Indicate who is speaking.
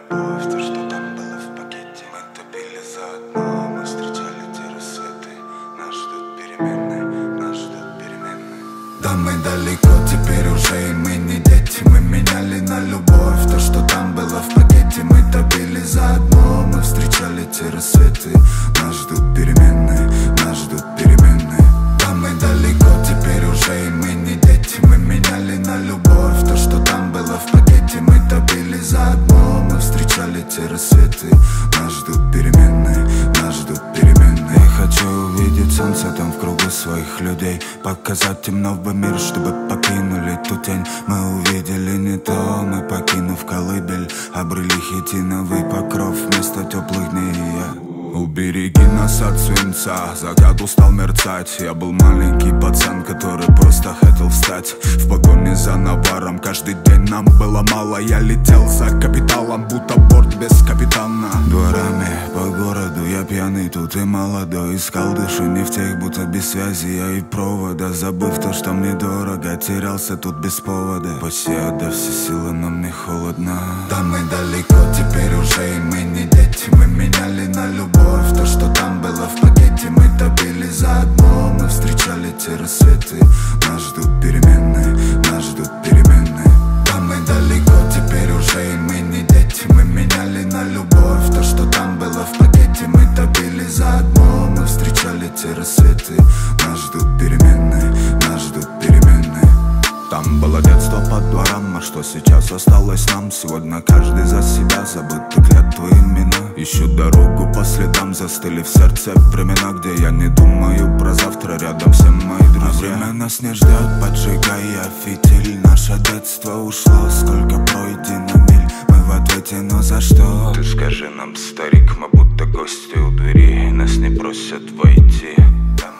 Speaker 1: любовь, то, что там было в пакете. Мы топили заодно, мы встречали те рассветы. Нас ждут переменные, нас ждут переменные. Да, мы далеко теперь уже, и мы не дети. Мы меняли на любовь то, что там было в пакете. Мы топили заодно, мы встречали те рассветы. Нас ждут переменные, нас ждут переменные. Да, мы далеко теперь уже, и мы не дети. Мы меняли на любовь то, что там было в пакете. Мы топили заодно, мы встречали те рассветы. Нас ждут переменные, нас ждут переменные. Я хочу увидеть солнце там в кругу своих людей, показать им новый мир, чтобы покинули ту тень. Мы увидели не то, мы, покинув колыбель, обрели хитиновый покров вместо теплых дней. Убереги нас от свинца, закат устал мерцать. Я был маленький пацан, который просто хотел встать в погоне за наваром. Каждый день нам было мало, я летел за капиталом, будто борт без капитана. Дворами по городу я пьяный, тут и молодой. Искал душу не в тех, будто без связи я и провода. Забыв то, что мне дорого, терялся тут без повода. Почти отдав все силы, но мне холодно. Да, мы далеко теперь уже, и мы не дети. Мы меняли на любовь то, что там было в пакете. Мы топили заодно, мы встречали те рассветы. Нас ждут переменные, нас ждут переменные. Да, мы далеко теперь уже, и мы не дети. Мы меняли на любовь то, что там было в пакете. Мы топили заодно, мы встречали те рассветы. Нас ждут переменные, нас ждут переменные. Там было детство под двором, а что сейчас осталось нам? Сегодня каждый за себя, забыты клятвы имена. Ищу дорогу по следам, застыли в сердце времена, где я не думаю про завтра, рядом все мои друзья. А время нас не ждет, поджигая фитиль. Наше детство ушло, сколько пройдено миль. Мы в ответе, но за что? Ты скажи нам, старик, мы будто гости у двери, нас не просят войти.